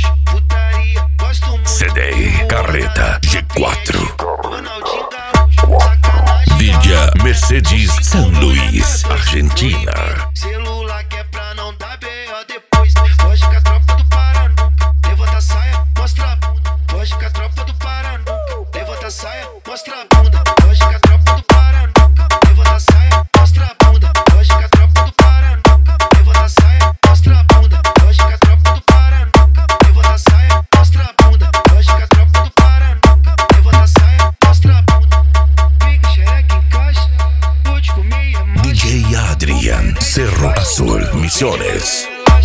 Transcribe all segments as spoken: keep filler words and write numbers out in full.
luxo, putaria, gosto muito. C D Carreta G quatro. Ronaldinho Gaúcho, sacanagem. Vídea Mercedes San Luis, Argentina. Celular que é pra não dar B O depois. Foge com a tropa do Pará nunca. Levanta a saia, mostra a bunda. Foge com a tropa do Pará nunca. Levanta a saia, mostra a bunda. Foge com a tropa do Pará nunca. Levanta a saia, mostra a bunda. Foge com a tropa do Pará nunca. Levanta a saia, mostra a bunda. Foge com a tropa do Pará nunca. Levanta a saia, mostra a bunda. Foge com a tropa do Pará nunca. Levanta a saia, mostra a bunda. Fica xereca em caixa, vou te comer a D J Adrian, Cerro Azul, Misiones.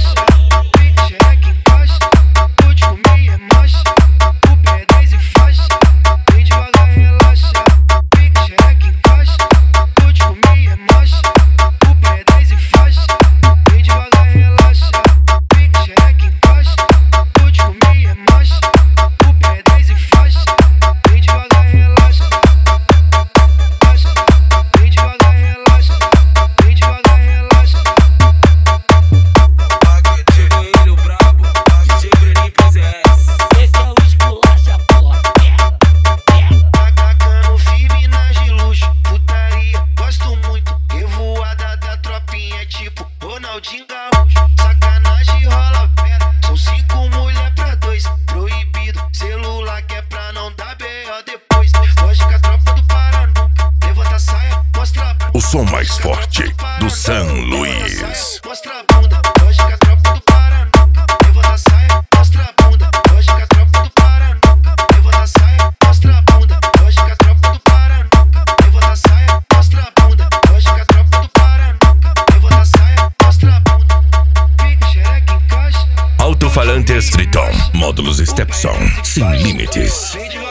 Tipo Ronaldinho Gaúcho, sacanagem rola pedra. São cinco mulher pra dois, proibido. Celular que é pra não dar B O depois. Foge com a tropa do Pará nunca. Levanta a saia, mostra a bunda. O som mais forte do San Luis. Mostra a bunda, foge com a tropa do Pará nunca. Levanta a saia, mostra a bunda. Foge com a tropa do Pará nunca. Levanta a saia, mostra a bunda. Foge com a tropa do Pará nunca. Levanta a saia, mostra a bunda. Foge com a tropa do Pará nunca. Levanta a saia, mostra a bunda. Fica xereca em caixa. Alto-falantes Triton, módulos Stepson, sem limites.